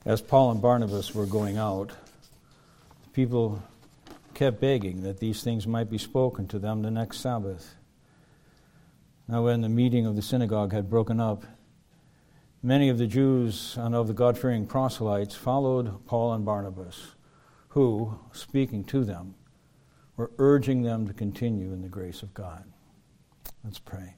As Paul and Barnabas were going out, people kept begging that these things might be spoken to them the next Sabbath. Now when the meeting of the synagogue had broken up, many of the Jews and of the God-fearing proselytes followed Paul and Barnabas, who, speaking to them, were urging them to continue in the grace of God. Let's pray.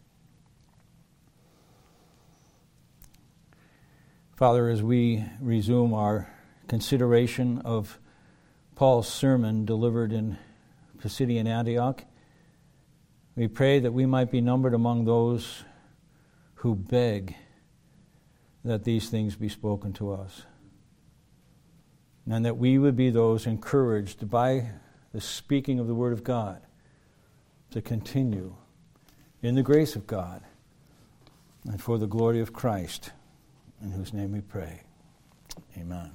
Father, as we resume our consideration of Paul's sermon delivered in Pisidian Antioch, we pray that we might be numbered among those who beg that these things be spoken to us, and that we would be those encouraged by the speaking of the Word of God to continue in the grace of God and for the glory of Christ, in whose name we pray. Amen.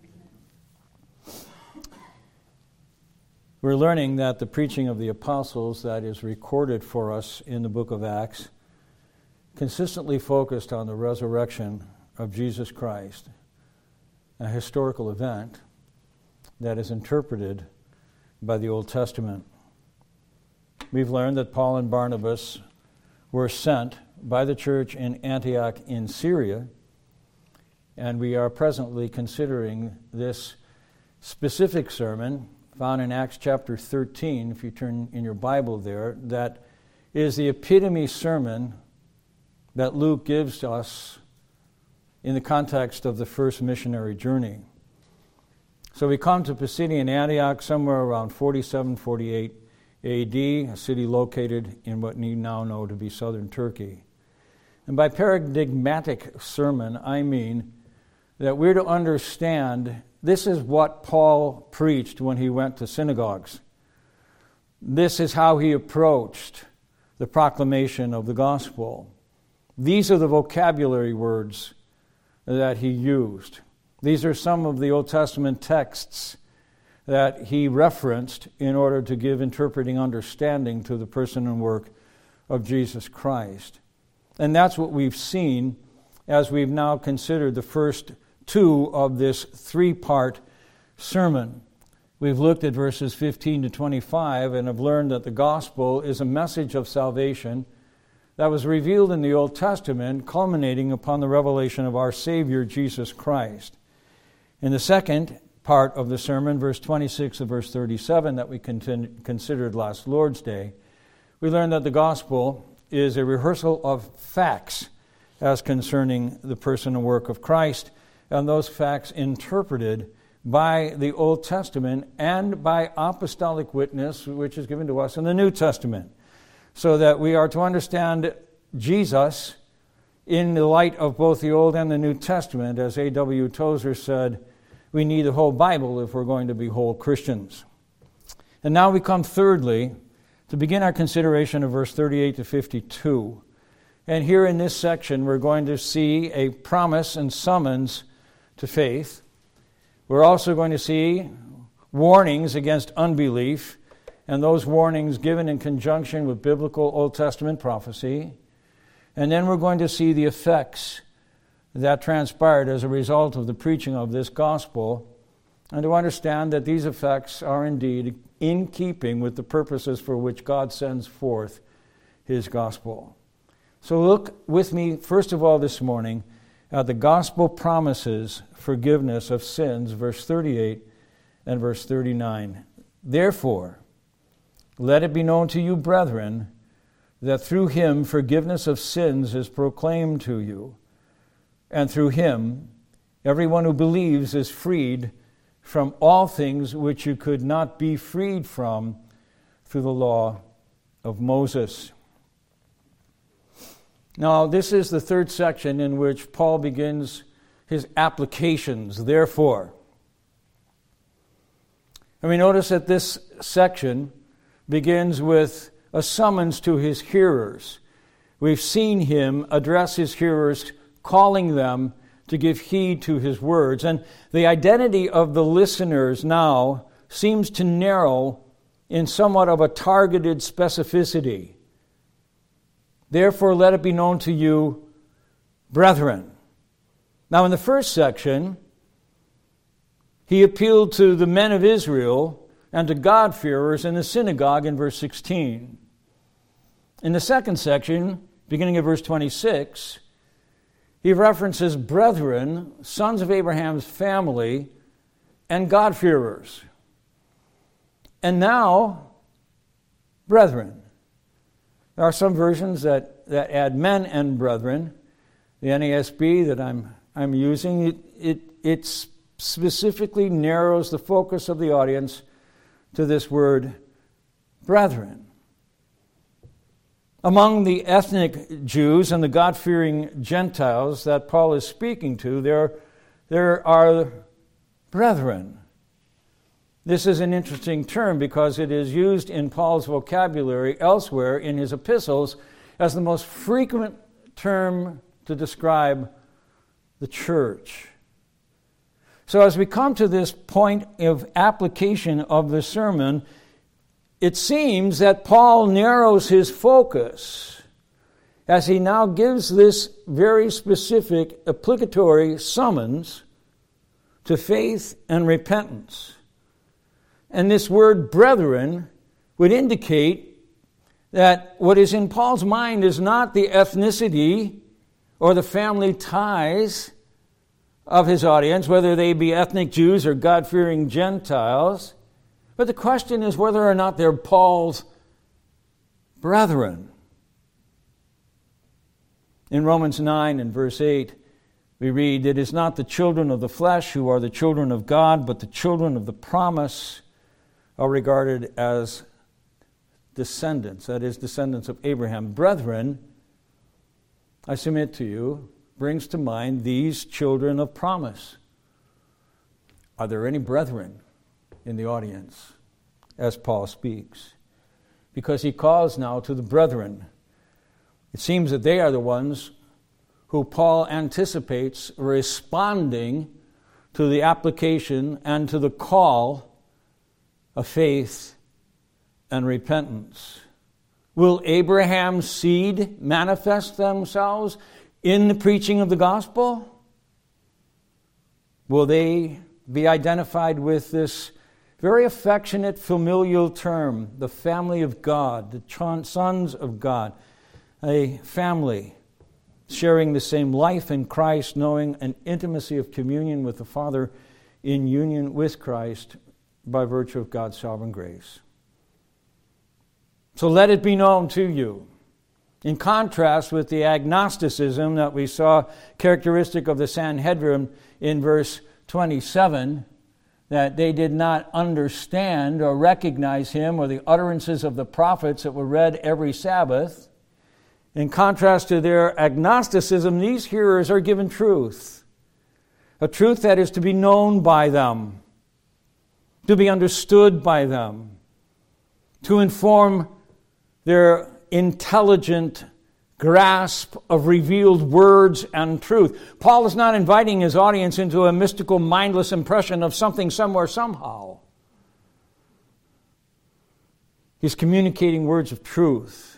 We're learning that the preaching of the apostles that is recorded for us in the book of Acts consistently focused on the resurrection of Jesus Christ, a historical event that is interpreted by the Old Testament. We've learned that Paul and Barnabas were sent by the church in Antioch in Syria, and we are presently considering this specific sermon found in Acts chapter 13, if you turn in your Bible there, that is the epitome sermon that Luke gives to us in the context of the first missionary journey. So we come to Pisidian Antioch somewhere around 47, 48 A.D., a city located in what we now know to be southern Turkey. And by paradigmatic sermon, I mean that we're to understand this is what Paul preached when he went to synagogues. This is how he approached the proclamation of the gospel. These are the vocabulary words that he used. These are some of the Old Testament texts that he referenced in order to give interpreting understanding to the person and work of Jesus Christ. And that's what we've seen as we've now considered the first two of this three-part sermon. We've looked at verses 15 to 25 and have learned that the gospel is a message of salvation that was revealed in the Old Testament, culminating upon the revelation of our Savior, Jesus Christ. In the second part of the sermon, verse 26 to verse 37 that we considered last Lord's Day, we learned that the gospel is a rehearsal of facts as concerning the person and work of Christ, and those facts interpreted by the Old Testament and by apostolic witness, which is given to us in the New Testament, so that we are to understand Jesus in the light of both the Old and the New Testament. As A.W. Tozer said, we need the whole Bible if we're going to be whole Christians. And now we come thirdly to begin our consideration of verse 38 to 52. And here in this section we're going to see a promise and summons to faith. We're also going to see warnings against unbelief, and those warnings given in conjunction with biblical Old Testament prophecy. And then we're going to see the effects that transpired as a result of the preaching of this gospel, and to understand that these effects are indeed in keeping with the purposes for which God sends forth His gospel. So look with me, first of all, this morning at the gospel promises forgiveness of sins, verse 38 and verse 39. Therefore, let it be known to you, brethren, that through Him forgiveness of sins is proclaimed to you, and through Him everyone who believes is freed from all things which you could not be freed from through the law of Moses. Now, this is the third section in which Paul begins his applications, therefore. And we notice that this section begins with a summons to his hearers. We've seen him address his hearers, calling them to give heed to his words. And the identity of the listeners now seems to narrow in somewhat of a targeted specificity. Therefore, let it be known to you, brethren. Now, in the first section, He appealed to the men of Israel and to God-fearers in the synagogue in verse 16. In the second section, beginning of verse 26, he references brethren, sons of Abraham's family, and God-fearers. And now, brethren. There are some versions that add men and brethren. The NASB that I'm using, it specifically narrows the focus of the audience to this word, brethren. Among the ethnic Jews and the God-fearing Gentiles that Paul is speaking to, there are brethren. This is an interesting term because it is used in Paul's vocabulary elsewhere in his epistles as the most frequent term to describe the church. So as we come to this point of application of the sermon, it seems that Paul narrows his focus as he now gives this very specific applicatory summons to faith and repentance. And this word brethren would indicate that what is in Paul's mind is not the ethnicity or the family ties of his audience, whether they be ethnic Jews or God-fearing Gentiles, but the question is whether or not they're Paul's brethren. In Romans 9 and verse 8, we read, "It is not the children of the flesh who are the children of God, but the children of the promise are regarded as descendants," that is, descendants of Abraham. Brethren, I submit to you, brings to mind these children of promise. Are there any brethren in the audience as Paul speaks? Because he calls now to the brethren. It seems that they are the ones who Paul anticipates responding to the application and to the call of faith and repentance. Will Abraham's seed manifest themselves in the preaching of the gospel? Will they be identified with this very affectionate familial term, the family of God, the sons of God, a family sharing the same life in Christ, knowing an intimacy of communion with the Father in union with Christ by virtue of God's sovereign grace? So let it be known to you, in contrast with the agnosticism that we saw characteristic of the Sanhedrin in verse 27, that they did not understand or recognize him or the utterances of the prophets that were read every Sabbath. In contrast to their agnosticism, these hearers are given truth, a truth that is to be known by them, to be understood by them, to inform their intelligent grasp of revealed words and truth. Paul is not inviting his audience into a mystical, mindless impression of something somewhere, somehow. He's communicating words of truth.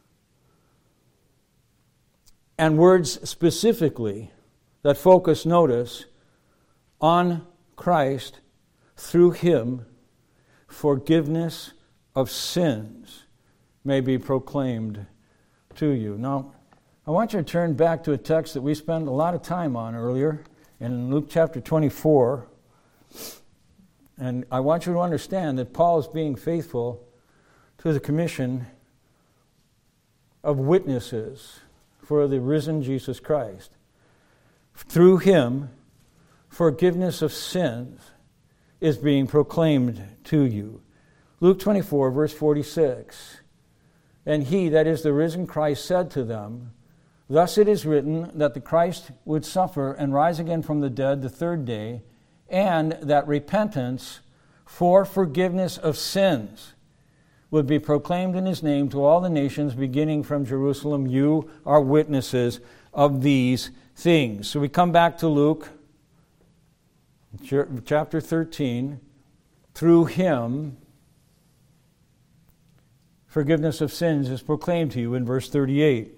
And words specifically that focus, notice, on Christ. Through him, forgiveness of sins may be proclaimed to you. Now, I want you to turn back to a text that we spent a lot of time on earlier in Luke chapter 24. And I want you to understand that Paul is being faithful to the commission of witnesses for the risen Jesus Christ. Through him, forgiveness of sins is being proclaimed to you. Luke 24, verse 46. "And he, that is the risen Christ, said to them, Thus it is written that the Christ would suffer and rise again from the dead the third day, and that repentance for forgiveness of sins would be proclaimed in his name to all the nations, beginning from Jerusalem. You are witnesses of these things." So we come back to Luke chapter 13. Through him, forgiveness of sins is proclaimed to you in verse 38.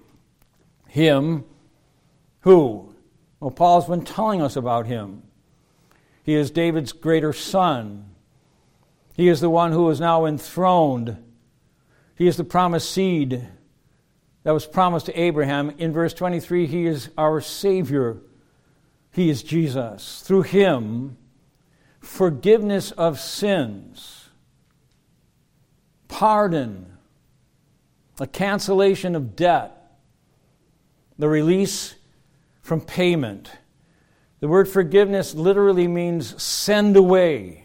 Him, who? Well, Paul's been telling us about him. He is David's greater son. He is the one who is now enthroned. He is the promised seed that was promised to Abraham. In verse 23, He is our Savior. He is Jesus. Through Him, forgiveness of sins, pardon, a cancellation of debt, the release from payment. The word forgiveness literally means send away.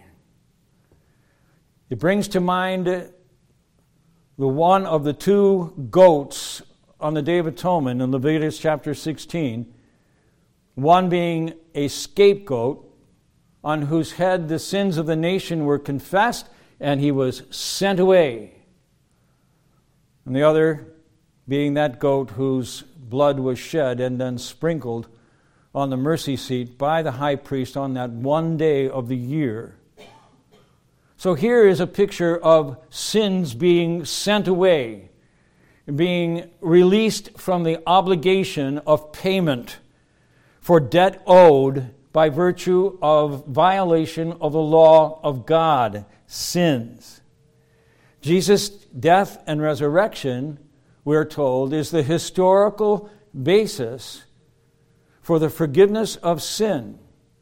It brings to mind the one of the two goats on the Day of Atonement in Leviticus chapter 16, one being a scapegoat on whose head the sins of the nation were confessed, and he was sent away. And the other being that goat whose blood was shed and then sprinkled on the mercy seat by the high priest on that one day of the year. So here is a picture of sins being sent away, being released from the obligation of payment for debt owed by virtue of violation of the law of God, sins. Jesus' death and resurrection, we're told, is the historical basis for the forgiveness of sin.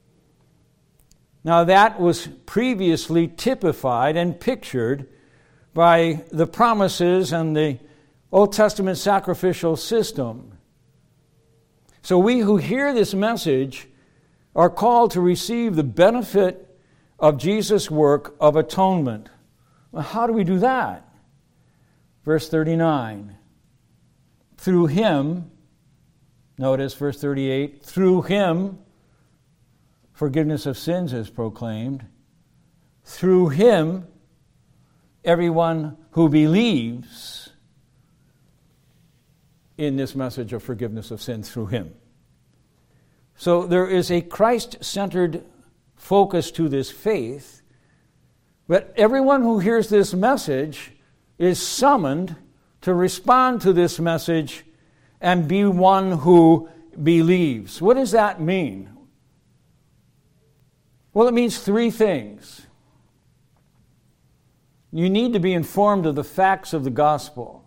Now that was previously typified and pictured by the promises and the Old Testament sacrificial system. So we who hear this message are called to receive the benefit of Jesus' work of atonement. Well, how do we do that? Verse 39. Through Him, notice verse 38, through Him, forgiveness of sins is proclaimed. Through Him, everyone who believes in this message of forgiveness of sins through Him. So there is a Christ-centered focus to this faith, but everyone who hears this message is summoned to respond to this message and be one who believes. What does that mean? Well, it means three things. You need to be informed of the facts of the gospel.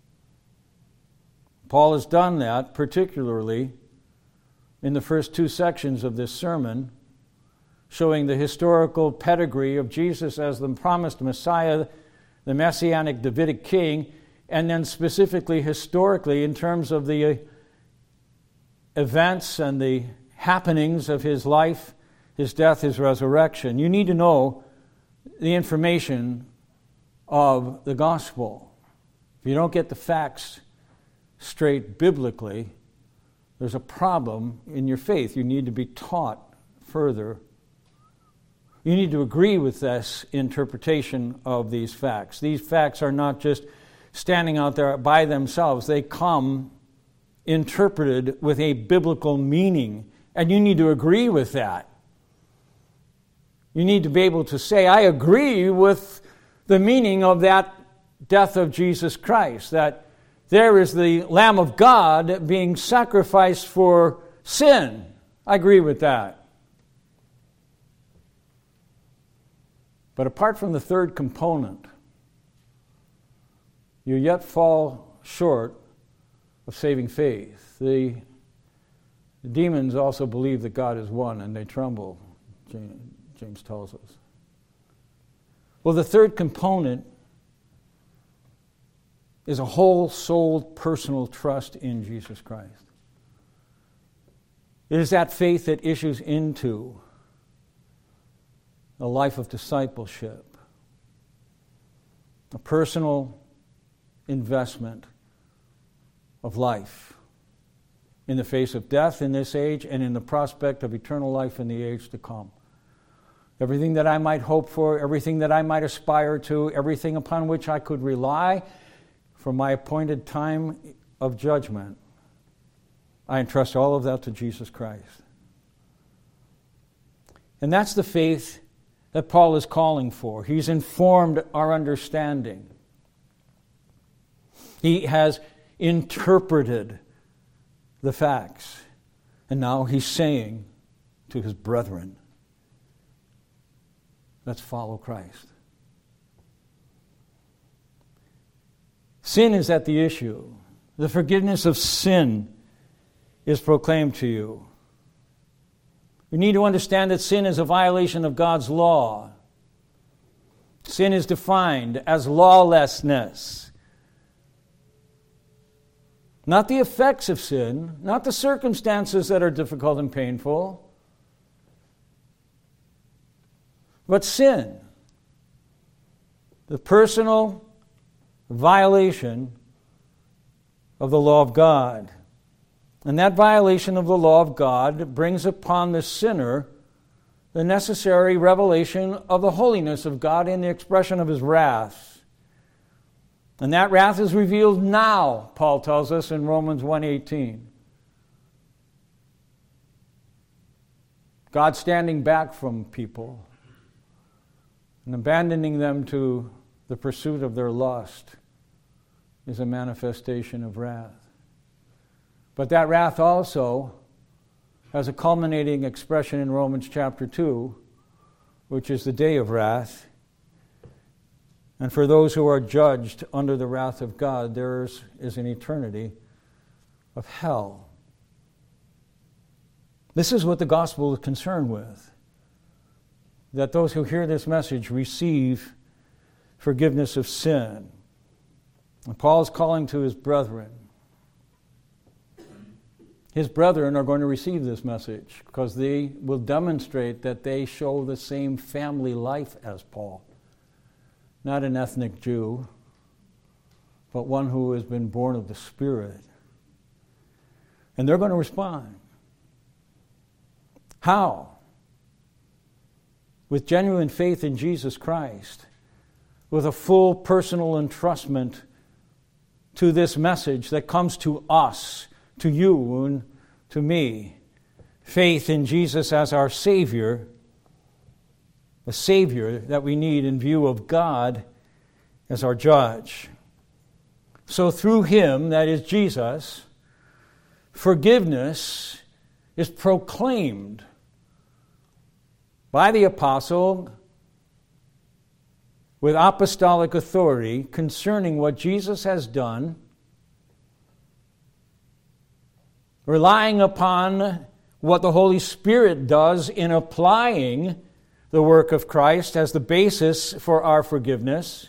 Paul has done that, particularly in the first two sections of this sermon, showing the historical pedigree of Jesus as the promised Messiah, the Messianic Davidic king, and then specifically historically in terms of the events and the happenings of His life, His death, His resurrection. You need to know the information of the gospel. If you don't get the facts straight biblically, there's a problem in your faith. You need to be taught further. You need to agree with this interpretation of these facts. These facts are not just standing out there by themselves. They come interpreted with a biblical meaning, and you need to agree with that. You need to be able to say, I agree with the meaning of that death of Jesus Christ, that there is the Lamb of God being sacrificed for sin. I agree with that. But apart from the third component, you yet fall short of saving faith. The demons also believe that God is one, and they tremble, James tells us. Well, the third component is a whole-souled personal trust in Jesus Christ. It is that faith that issues into a life of discipleship, a personal investment of life in the face of death in this age and in the prospect of eternal life in the age to come. Everything that I might hope for, everything that I might aspire to, everything upon which I could rely for my appointed time of judgment, I entrust all of that to Jesus Christ. And that's the faith that Paul is calling for. He's informed our understanding. He has interpreted the facts. And now he's saying to his brethren, Let's follow Christ. Sin is at the issue. The forgiveness of sin is proclaimed to you. We need to understand that sin is a violation of God's law. Sin is defined as lawlessness. Not the effects of sin, not the circumstances that are difficult and painful, but sin. The personal violation of the law of God. And that violation of the law of God brings upon the sinner the necessary revelation of the holiness of God in the expression of His wrath. And that wrath is revealed now, Paul tells us in Romans 1:18. God standing back from people and abandoning them to the pursuit of their lust is a manifestation of wrath. But that wrath also has a culminating expression in Romans chapter 2, which is the day of wrath. And for those who are judged under the wrath of God, theirs is an eternity of hell. This is what the gospel is concerned with, that those who hear this message receive forgiveness of sin. And Paul is calling to his brethren. His brethren are going to receive this message because they will demonstrate that they show the same family life as Paul. Not an ethnic Jew, but one who has been born of the Spirit. And they're going to respond. How? With genuine faith in Jesus Christ, with a full personal entrustment to this message that comes to us, to you and to me. Faith in Jesus as our Savior, a Savior that we need in view of God as our judge. So through Him, that is Jesus, forgiveness is proclaimed by the apostle with apostolic authority concerning what Jesus has done, relying upon what the Holy Spirit does in applying the work of Christ as the basis for our forgiveness,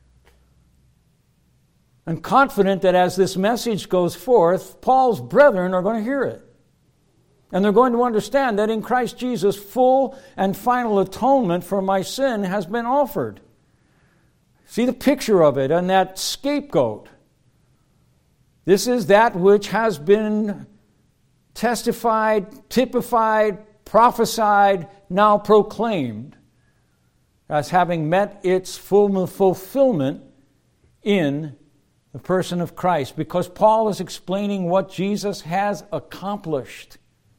and confident that as this message goes forth, Paul's brethren are going to hear it. And they're going to understand that in Christ Jesus, full and final atonement for my sin has been offered. See the picture of it on that scapegoat. This is that which has been testified, typified, prophesied, now proclaimed as having met its full fulfillment in the person of Christ, because Paul is explaining what Jesus has accomplished.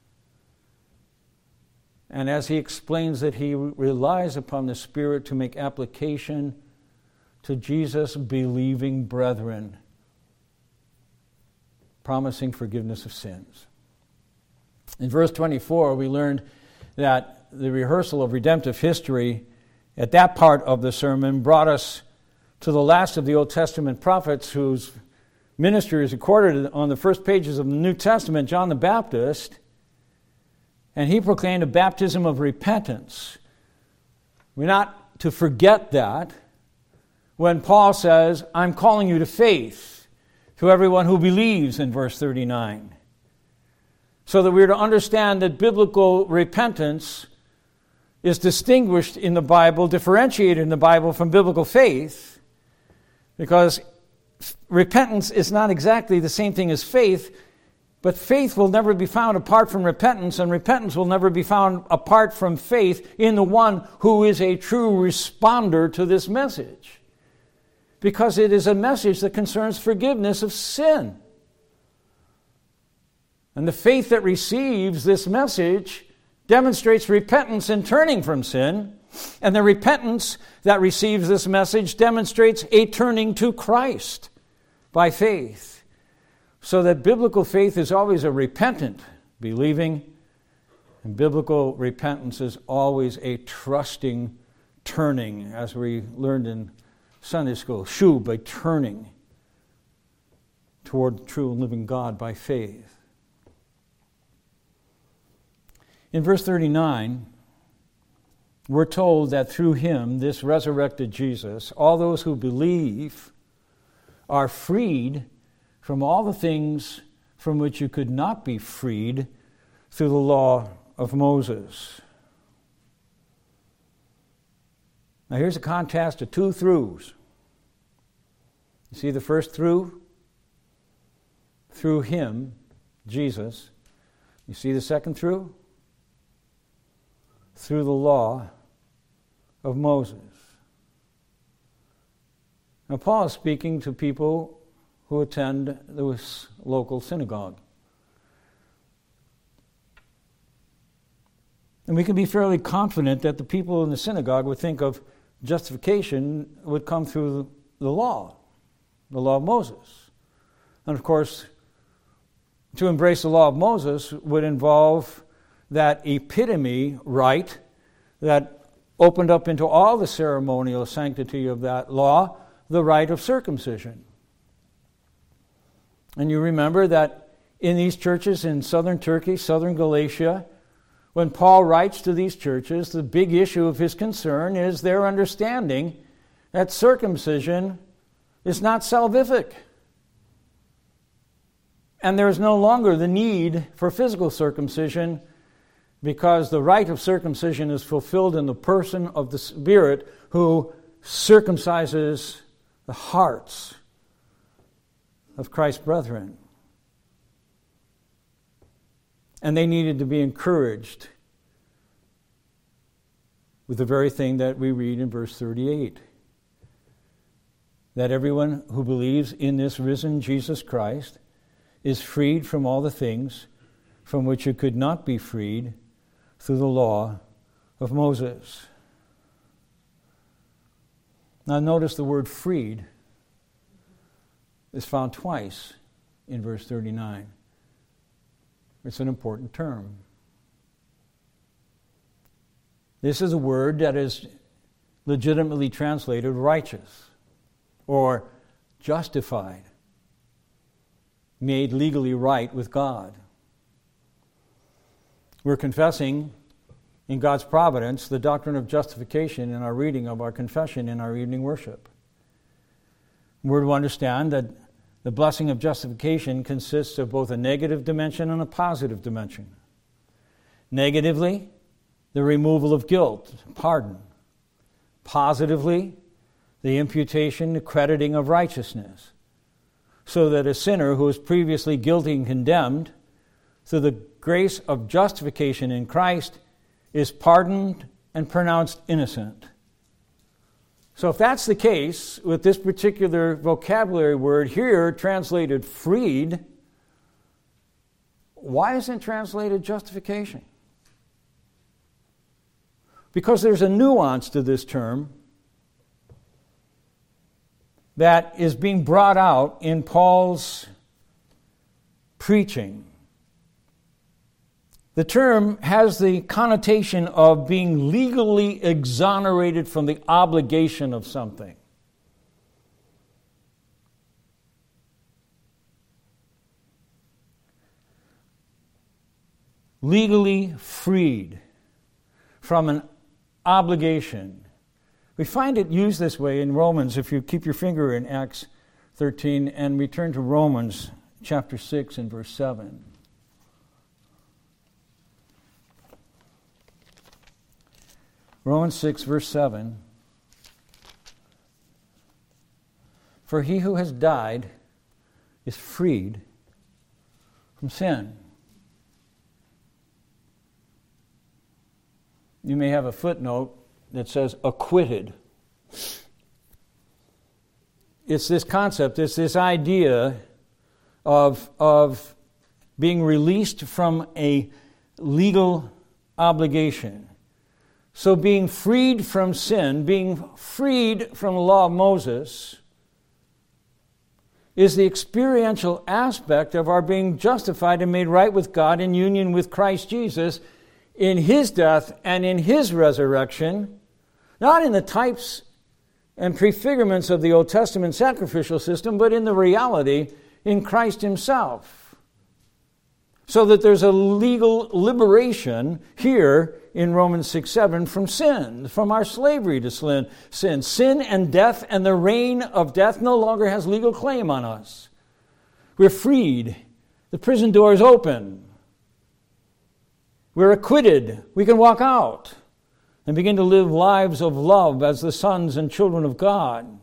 And as he explains that he relies upon the Spirit to make application to Jesus' believing brethren, promising forgiveness of sins. In verse 24, we learned that the rehearsal of redemptive history at that part of the sermon brought us to the last of the Old Testament prophets whose ministry is recorded on the first pages of the New Testament, John the Baptist, and he proclaimed a baptism of repentance. We're not to forget that when Paul says, I'm calling you to faith, to everyone who believes in verse 39. So that we're to understand that biblical repentance is distinguished in the Bible, differentiated in the Bible from biblical faith, because repentance is not exactly the same thing as faith, but faith will never be found apart from repentance, and repentance will never be found apart from faith in the one who is a true responder to this message. Because it is a message that concerns forgiveness of sin. And the faith that receives this message demonstrates repentance and turning from sin. And the repentance that receives this message demonstrates a turning to Christ by faith. So that biblical faith is always a repentant believing, and biblical repentance is always a trusting turning, as we learned in Sunday school. Shuv, by turning toward the true and living God by faith. In verse 39, we're told that through him, this resurrected Jesus, all those who believe are freed from all the things from which you could not be freed through the law of Moses. Now here's a contrast of two throughs. You see the first through? Through him, Jesus. You see the second through? Through the law of Moses. Now Paul is speaking to people who attend this local synagogue. And we can be fairly confident that the people in the synagogue would think of justification would come through the law of Moses. And of course, to embrace the law of Moses would involve that epitome rite that opened up into all the ceremonial sanctity of that law, the rite of circumcision. And you remember that in these churches in southern Turkey, southern Galatia, when Paul writes to these churches, the big issue of his concern is their understanding that circumcision is not salvific. And there is no longer the need for physical circumcision because the rite of circumcision is fulfilled in the person of the Spirit who circumcises the hearts of Christ's brethren. And they needed to be encouraged with the very thing that we read in verse 38. That everyone who believes in this risen Jesus Christ is freed from all the things from which you could not be freed through the law of Moses. Now notice the word freed is found twice in verse 39. It's an important term. This is a word that is legitimately translated righteous or justified, made legally right with God. We're confessing in God's providence the doctrine of justification in our reading of our confession in our evening worship. We're to understand that the blessing of justification consists of both a negative dimension and a positive dimension. Negatively, the removal of guilt, pardon. Positively, the imputation, the crediting of righteousness. So that a sinner who was previously guilty and condemned, through the grace of justification in Christ, is pardoned and pronounced innocent. So if that's the case, with this particular vocabulary word here translated freed, why isn't it translated justification? Because there's a nuance to this term that is being brought out in Paul's preaching. The term has the connotation of being legally exonerated from the obligation of something. Legally freed from an obligation. We find it used this way in Romans, if you keep your finger in Acts 13 and return to Romans chapter 6 and verse 7. Romans 6, verse 7. For he who has died is freed from sin. You may have a footnote that says acquitted. It's this concept, it's this idea of being released from a legal obligation. So being freed from sin, being freed from the law of Moses, is the experiential aspect of our being justified and made right with God in union with Christ Jesus in His death and in His resurrection. Not in the types and prefigurements of the Old Testament sacrificial system, but in the reality in Christ himself. So that there's a legal liberation here in Romans 6:7 from sin, from our slavery to sin. Sin and death and the reign of death no longer has legal claim on us. We're freed. The prison door is open. We're acquitted. We can walk out and begin to live lives of love as the sons and children of God.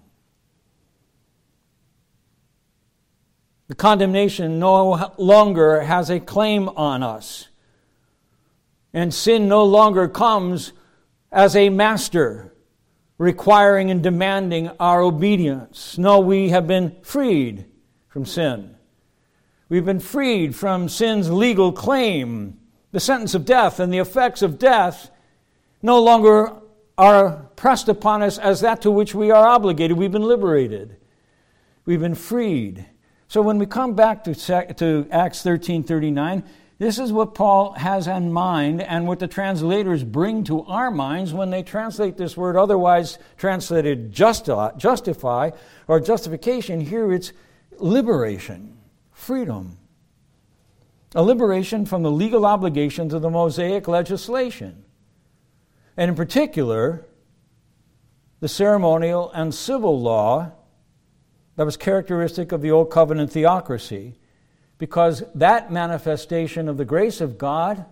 The condemnation no longer has a claim on us. And sin no longer comes as a master, requiring and demanding our obedience. No, we have been freed from sin. We've been freed from sin's legal claim. The sentence of death and the effects of death no longer are pressed upon us as that to which we are obligated. We've been liberated. We've been freed. So when we come back to Acts 13:39, this is what Paul has in mind and what the translators bring to our minds when they translate this word, otherwise translated justify or justification. Here it's liberation, freedom. A liberation from the legal obligations of the Mosaic legislation. And in particular, the ceremonial and civil law that was characteristic of the Old Covenant theocracy, because that manifestation of the grace of God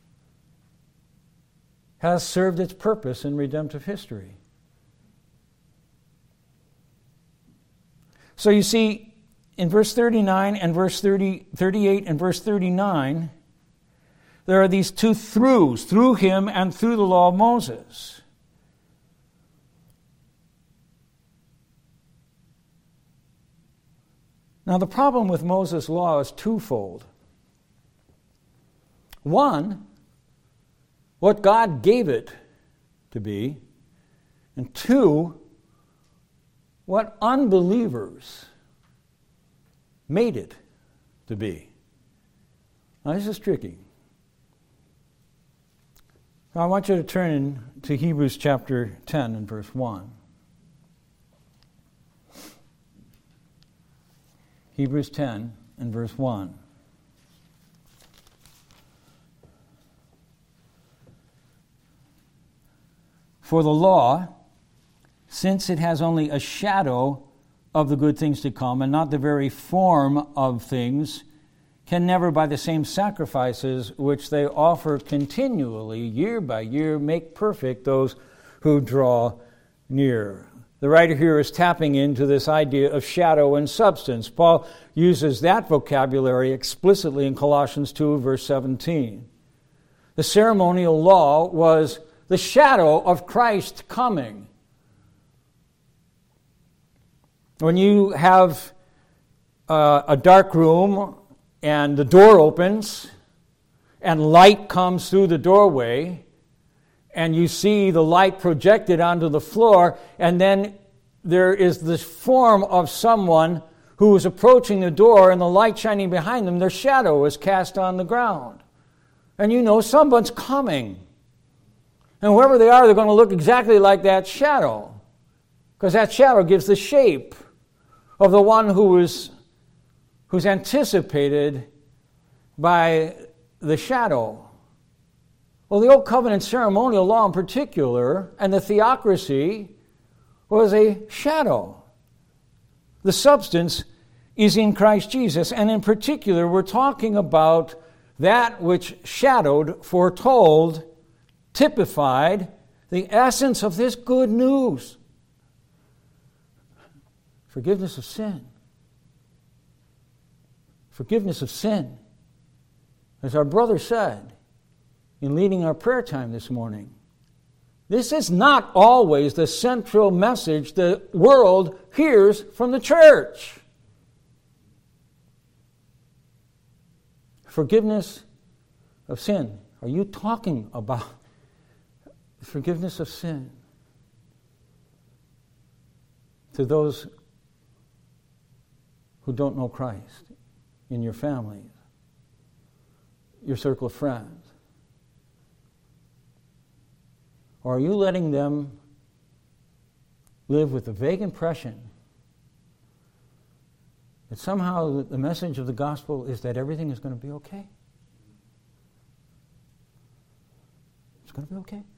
has served its purpose in redemptive history. So you see, in verse 39 and verse 38 and verse 39, there are these two throughs, through him and through the law of Moses. Now, the problem with Moses' law is twofold. One, what God gave it to be, and two, what unbelievers made it to be. Now, this is tricky. Now, I want you to turn to Hebrews chapter 10 and verse 1. Hebrews 10 and verse 1. For the law, since it has only a shadow of the good things to come and not the very form of things, can never by the same sacrifices which they offer continually, year by year, make perfect those who draw near. The writer here is tapping into this idea of shadow and substance. Paul uses that vocabulary explicitly in Colossians 2, verse 17. The ceremonial law was the shadow of Christ coming. When you have a dark room and the door opens and light comes through the doorway, and you see the light projected onto the floor, and then there is this form of someone who is approaching the door and the light shining behind them, their shadow is cast on the ground. And you know someone's coming. And whoever they are, they're going to look exactly like that shadow, because that shadow gives the shape of the one who's anticipated by the shadow. Well, the Old Covenant ceremonial law in particular, and the theocracy, was a shadow. The substance is in Christ Jesus, and in particular, we're talking about that which shadowed, foretold, typified the essence of this good news. Forgiveness of sin. Forgiveness of sin. As our brother said in leading our prayer time this morning, this is not always the central message the world hears from the church. Forgiveness of sin. Are you talking about forgiveness of sin to those who don't know Christ in your family, your circle of friends? Or are you letting them live with the vague impression that somehow the message of the gospel is that everything is going to be okay. It's going to be okay.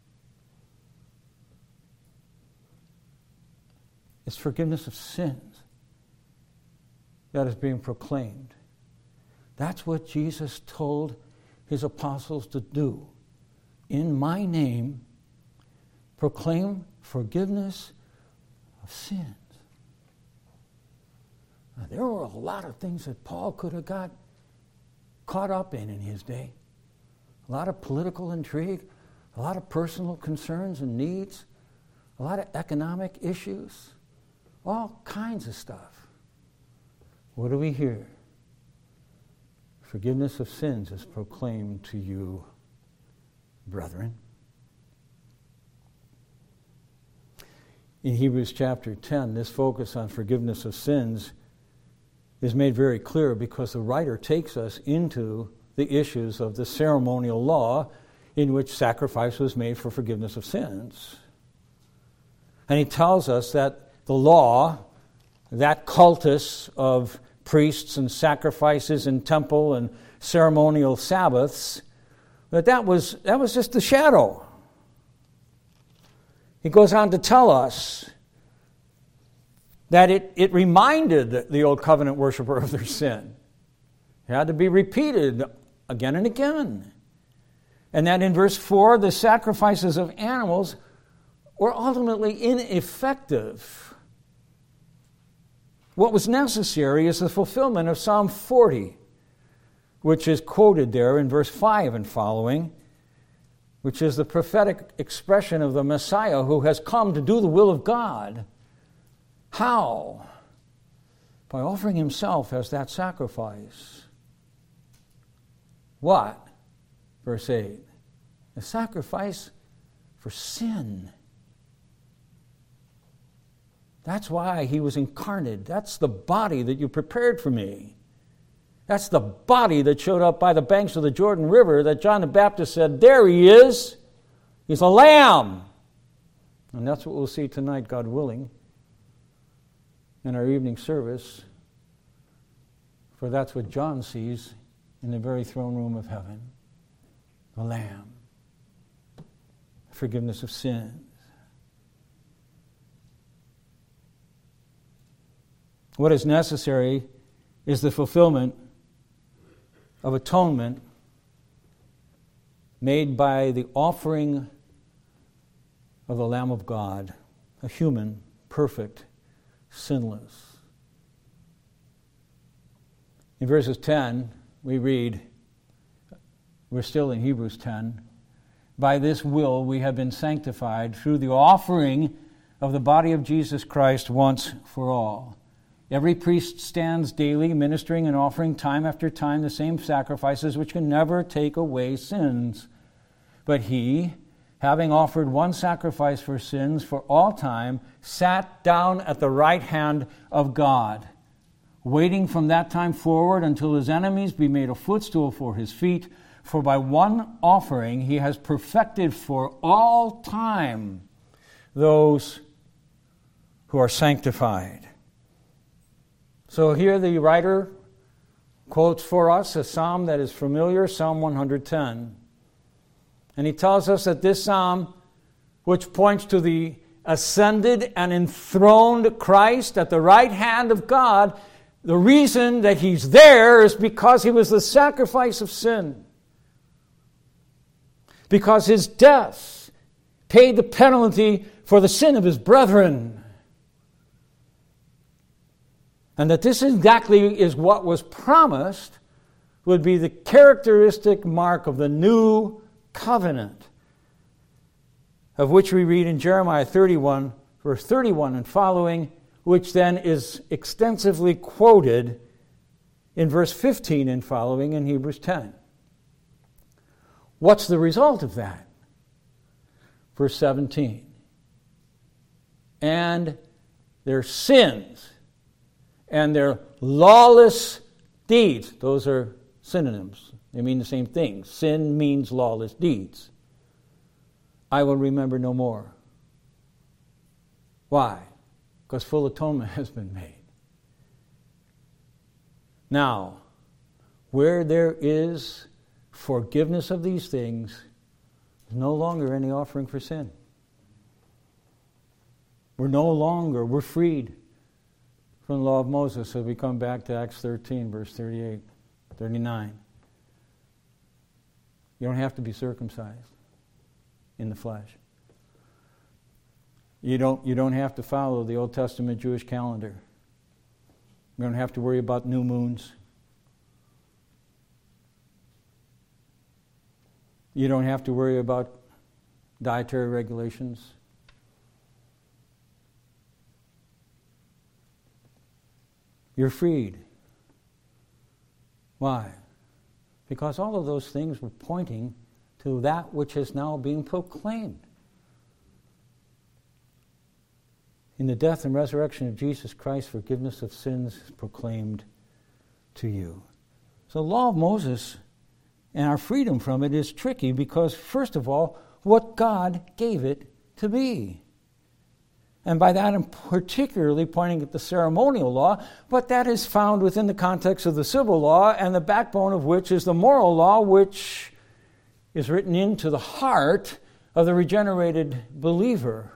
It's forgiveness of sins that is being proclaimed. That's what Jesus told his apostles to do. In my name, proclaim forgiveness of sins. Now, there were a lot of things that Paul could have got caught up in his day. A lot of political intrigue, a lot of personal concerns and needs, a lot of economic issues, all kinds of stuff. What do we hear? Forgiveness of sins is proclaimed to you, brethren. In Hebrews chapter 10, this focus on forgiveness of sins is made very clear because the writer takes us into the issues of the ceremonial law in which sacrifice was made for forgiveness of sins. And he tells us that the law, that cultus of priests and sacrifices in temple and ceremonial Sabbaths, that was just a shadow. He goes on to tell us that it reminded the old covenant worshiper of their sin. It had to be repeated again and again. And that in verse 4, the sacrifices of animals were ultimately ineffective. What was necessary is the fulfillment of Psalm 40, which is quoted there in verse 5 and following, which is the prophetic expression of the Messiah who has come to do the will of God. How? By offering himself as that sacrifice. What? Verse 8. A sacrifice for sin. That's why he was incarnate. That's the body that you prepared for me. That's the body that showed up by the banks of the Jordan River that John the Baptist said, there he is. He's a lamb. And that's what we'll see tonight, God willing, in our evening service. For that's what John sees in the very throne room of heaven. The Lamb. Forgiveness of sins. What is necessary is the fulfillment of atonement made by the offering of the Lamb of God, a human, perfect, sinless. In verses 10, we read, we're still in Hebrews 10, by this will we have been sanctified through the offering of the body of Jesus Christ once for all. Every priest stands daily ministering and offering time after time the same sacrifices which can never take away sins. But he, having offered one sacrifice for sins for all time, sat down at the right hand of God, waiting from that time forward until his enemies be made a footstool for his feet. For by one offering he has perfected for all time those who are sanctified. So here the writer quotes for us a psalm that is familiar, Psalm 110. And he tells us that this psalm, which points to the ascended and enthroned Christ at the right hand of God, the reason that he's there is because he was the sacrifice of sin. Because his death paid the penalty for the sin of his brethren. And that this exactly is what was promised would be the characteristic mark of the new covenant, of which we read in Jeremiah 31, verse 31 and following, which then is extensively quoted in verse 15 and following in Hebrews 10. What's the result of that? Verse 17. And their sins and their lawless deeds, those are synonyms. They mean the same thing. Sin means lawless deeds. I will remember no more. Why? Because full atonement has been made. Now, where there is forgiveness of these things, there's no longer any offering for sin. We're freed from the law of Moses. So we come back to Acts 13, verse 38, 39. You don't have to be circumcised in the flesh. You don't have to follow the Old Testament Jewish calendar. You don't have to worry about new moons. You don't have to worry about dietary regulations. You're freed. Why? Because all of those things were pointing to that which is now being proclaimed. In the death and resurrection of Jesus Christ, forgiveness of sins is proclaimed to you. So the law of Moses and our freedom from it is tricky because, first of all, what God gave it to be. And by that I'm particularly pointing at the ceremonial law, but that is found within the context of the civil law, and the backbone of which is the moral law, which is written into the heart of the regenerated believer.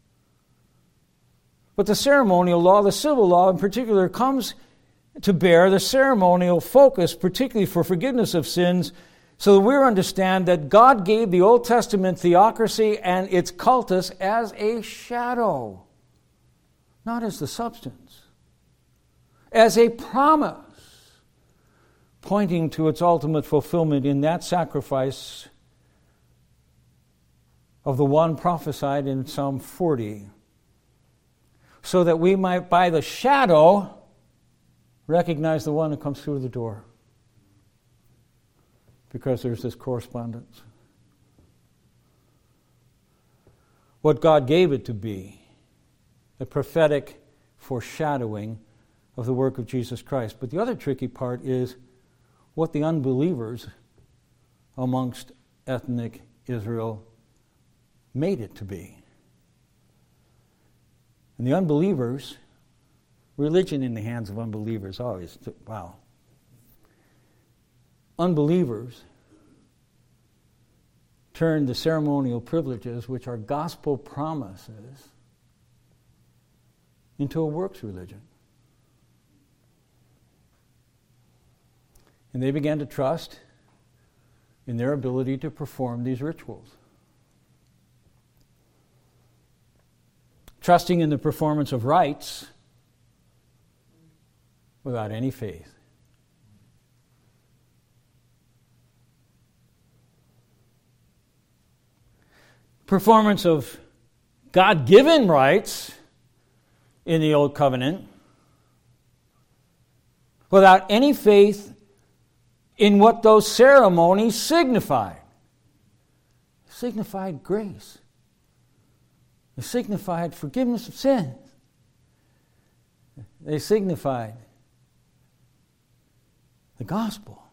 But the ceremonial law, the civil law in particular, comes to bear the ceremonial focus, particularly for forgiveness of sins, so that we understand that God gave the Old Testament theocracy and its cultus as a shadow, not as the substance, as a promise, pointing to its ultimate fulfillment in that sacrifice of the one prophesied in Psalm 40, so that we might, by the shadow, recognize the one who comes through the door. Because there's this correspondence. What God gave it to be, a prophetic foreshadowing of the work of Jesus Christ. But the other tricky part is what the unbelievers amongst ethnic Israel made it to be. And the unbelievers, religion in the hands of unbelievers always, wow. Unbelievers turned the ceremonial privileges, which are gospel promises, into a works religion. And they began to trust in their ability to perform these rituals. Trusting in the performance of rites without any faith. Performance of God-given rights in the Old Covenant without any faith in what those ceremonies signified. They signified grace. They signified forgiveness of sins. They signified the gospel.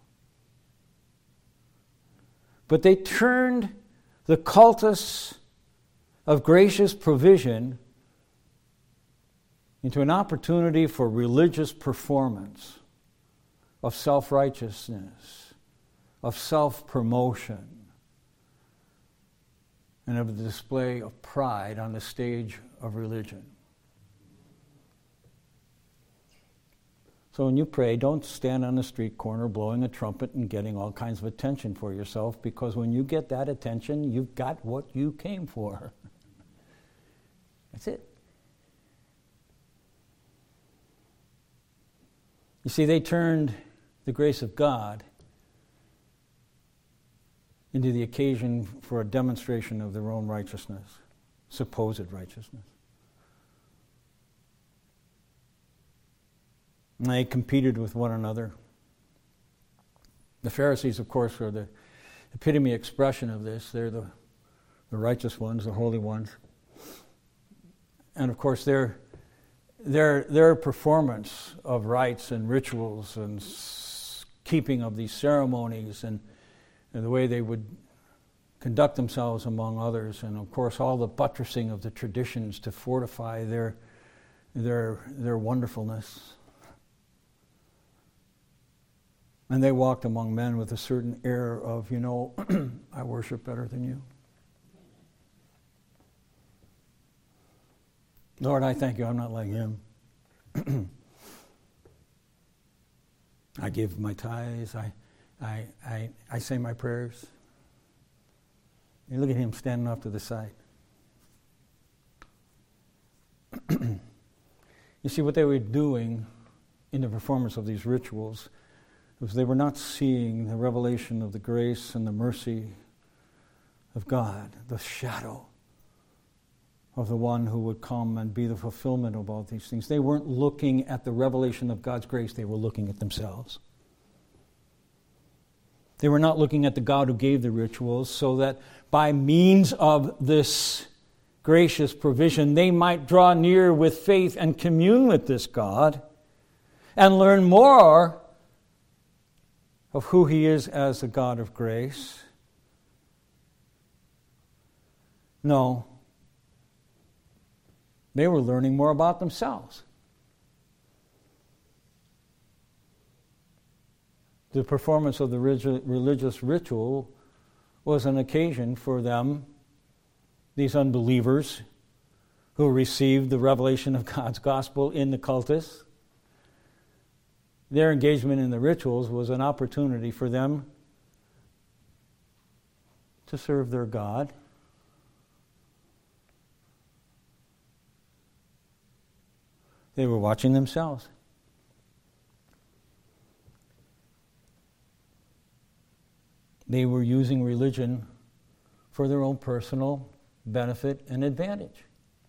But they turned the cultus of gracious provision into an opportunity for religious performance, of self-righteousness, of self-promotion, and of the display of pride on the stage of religion. So when you pray, don't stand on the street corner blowing a trumpet and getting all kinds of attention for yourself, because when you get that attention, you've got what you came for. That's it. You see, they turned the grace of God into the occasion for a demonstration of their own righteousness, supposed righteousness. And they competed with one another. The Pharisees, of course, are the epitome expression of this. They're the righteous ones, the holy ones. And of course, their performance of rites and rituals and keeping of these ceremonies and the way they would conduct themselves among others, and of course all the buttressing of the traditions to fortify their wonderfulness. And they walked among men with a certain air of, I worship better than you. Lord, I thank you, I'm not like him. I give my tithes, I say my prayers. You look at him standing off to the side. You see, what they were doing in the performance of these rituals was they were not seeing the revelation of the grace and the mercy of God, the shadow of the one who would come and be the fulfillment of all these things. They weren't looking at the revelation of God's grace, they were looking at themselves. They were not looking at the God who gave the rituals so that by means of this gracious provision, they might draw near with faith and commune with this God and learn more of who he is as the God of grace. No. They were learning more about themselves. The performance of the religious ritual was an occasion for them, these unbelievers who received the revelation of God's gospel in the cultus. Their engagement in the rituals was an opportunity for them to serve their God. They were watching themselves. They were using religion for their own personal benefit and advantage.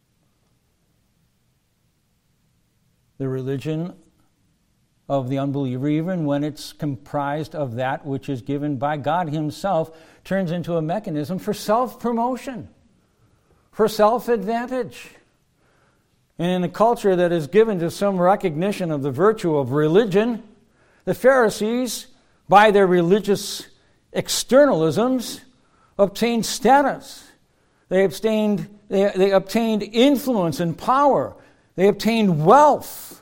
The religion of the unbeliever, even when it's comprised of that which is given by God himself, turns into a mechanism for self-promotion, for self-advantage. And in a culture that is given to some recognition of the virtue of religion, the Pharisees, by their religious externalisms, obtained status. They obtained influence and power. They obtained wealth.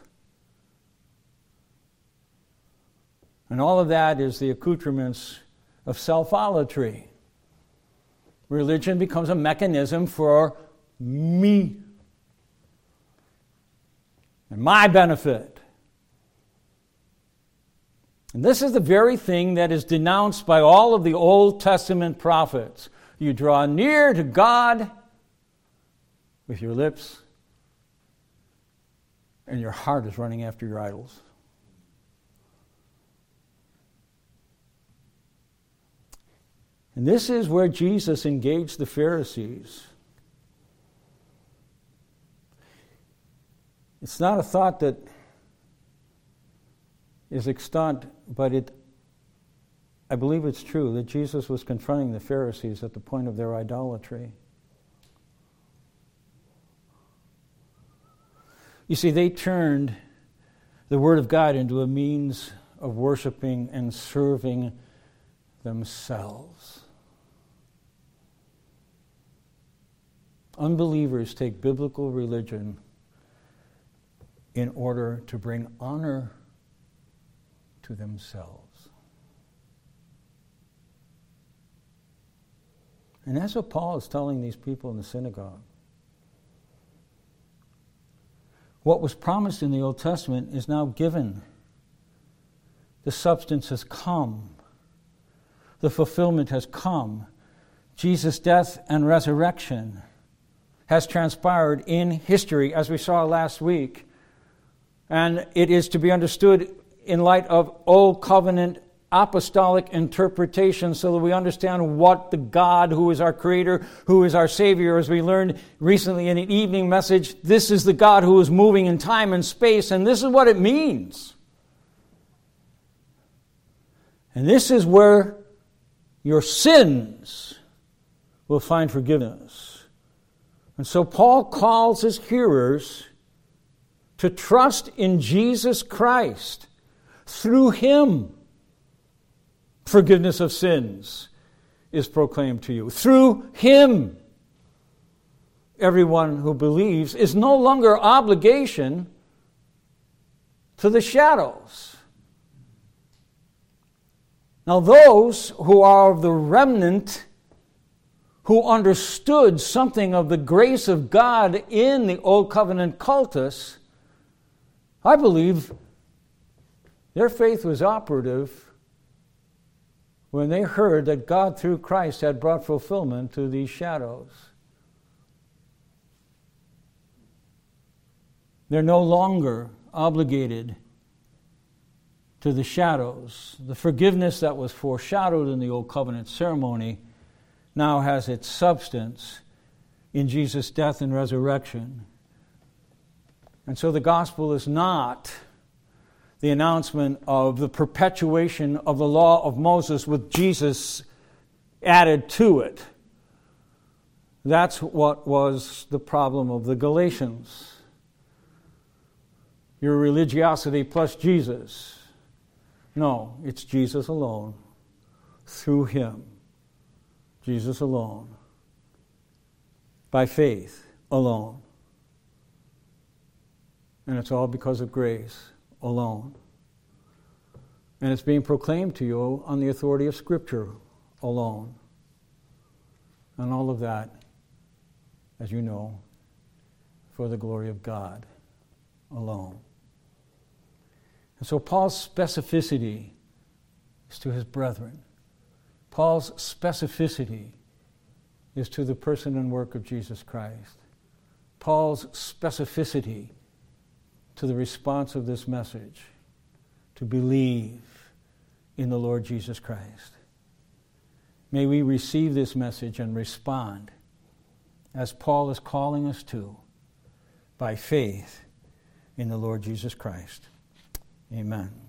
And all of that is the accoutrements of self-olatry. Religion becomes a mechanism for me and my benefit. And this is the very thing that is denounced by all of the Old Testament prophets. You draw near to God with your lips, and your heart is running after your idols. And this is where Jesus engaged the Pharisees. It's not a thought that is extant, but I believe it's true that Jesus was confronting the Pharisees at the point of their idolatry. You see, they turned the Word of God into a means of worshiping and serving themselves. Unbelievers take biblical religion in order to bring honor to themselves. And that's what Paul is telling these people in the synagogue. What was promised in the Old Testament is now given. The substance has come. The fulfillment has come. Jesus' death and resurrection has transpired in history, as we saw last week. And it is to be understood in light of Old Covenant apostolic interpretation so that we understand what the God who is our Creator, who is our Savior, as we learned recently in an evening message, this is the God who is moving in time and space, and this is what it means. And this is where your sins will find forgiveness. And so Paul calls his hearers to trust in Jesus Christ. Through him, forgiveness of sins is proclaimed to you. Through him, everyone who believes is no longer obligation to the shadows. Now those who are of the remnant, who understood something of the grace of God in the Old Covenant cultus, I believe their faith was operative when they heard that God through Christ had brought fulfillment to these shadows. They're no longer obligated to the shadows. The forgiveness that was foreshadowed in the Old Covenant ceremony now has its substance in Jesus' death and resurrection. And so the gospel is not the announcement of the perpetuation of the law of Moses with Jesus added to it. That's what was the problem of the Galatians. Your religiosity plus Jesus. No, it's Jesus alone. Through him. Jesus alone. By faith alone. And it's all because of grace alone. And it's being proclaimed to you on the authority of Scripture alone. And all of that, as you know, for the glory of God alone. And so Paul's specificity is to his brethren. Paul's specificity is to the person and work of Jesus Christ. Paul's specificity to the response of this message, to believe in the Lord Jesus Christ. May we receive this message and respond as Paul is calling us to, by faith in the Lord Jesus Christ. Amen.